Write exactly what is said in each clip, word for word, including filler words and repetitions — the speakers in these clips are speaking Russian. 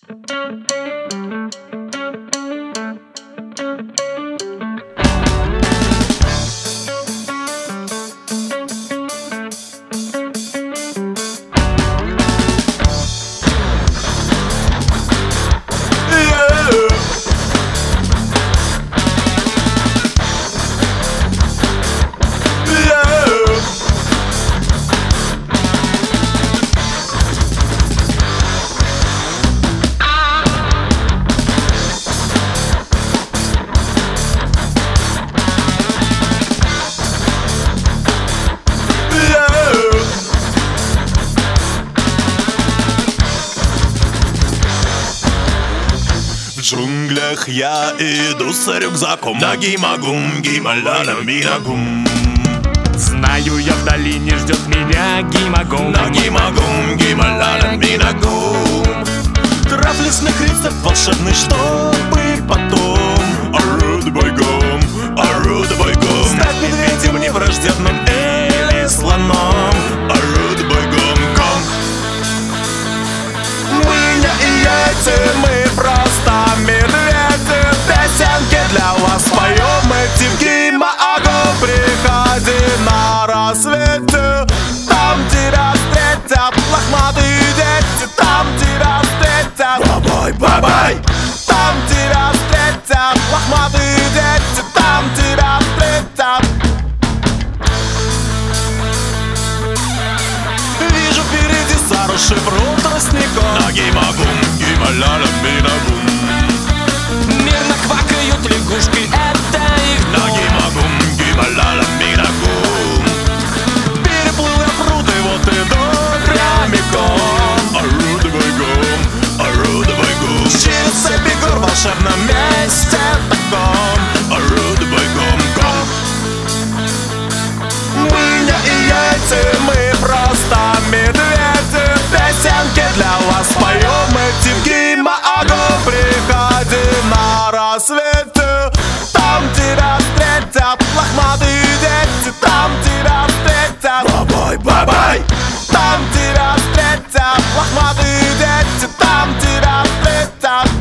В джунглях я иду с рюкзаком, на гимагум, гималяля, минагум. Знаю я, в долине ждет меня гимагум, на гимагум, гималяля, минагум. Трав лесных рецепт волшебный, чтобы потом орудовать бойком, орудовать бойком. Стать медведем невраждебным или слоном, орудовать бойком. Мы не яйца, мы просто медведи. Песенки для вас поем, эти в гимагум. Приходи на рассвете, там тебя встретят лохматые дети, там тебя встретят бабай, бабай. Там тебя встретят лохматые дети, там тебя встретят. Вижу впереди заросший пруд тростником, на гимагум, гималяля, минагум. Мирно квакают лягушки, это их дом. На гимагум, гималяля, минагум. Переплыл я пруд, и вот иду прямиком. Орудовай гум, орудовай гум. Через цепи гор в волшебном месте таком. Орудовай гум, гум. Мы не яйца, мы просто медведи. Песенки для вас поем, эти в гимагум. Приходи на рассвете, там тебя встретят лохматые дети, там тебя встретят бабай, бабай. Там тебя встретят лохматые дети, там тебя встретят.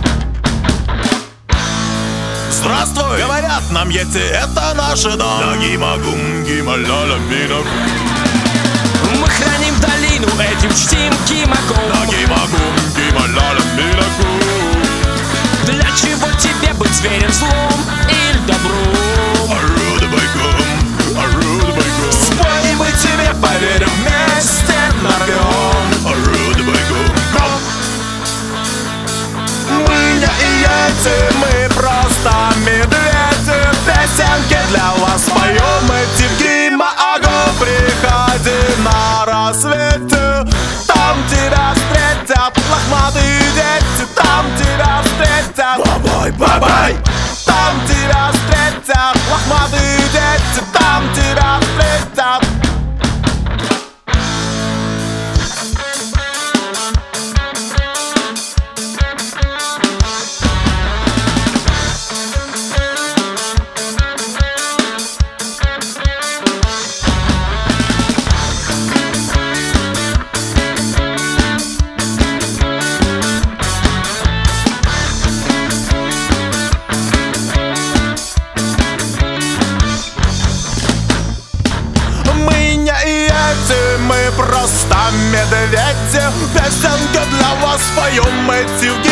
Здравствуй, говорят нам ети, это наш дом. На гимагум, гималяля, минагум. Мы храним долину, этим чтим гимагум. На гимагум, гималяля, минагум. Для чего тебе быть верен злом или добру? Орудовай гум, орудовай гум. Спой, мы тебе поверим, вместе нарвем. Орудовай гум, гум. Мы не яйца, мы просто медведи. Песенки для вас поем, эти в гимагум. Приходи на рассвете, там тебя встретят лохматые дети, там тебя встретят бабай, бабай. Там тебя встретят лохматые дети, там тебя встретят. Мы просто медведи, песенки для вас поем, эти в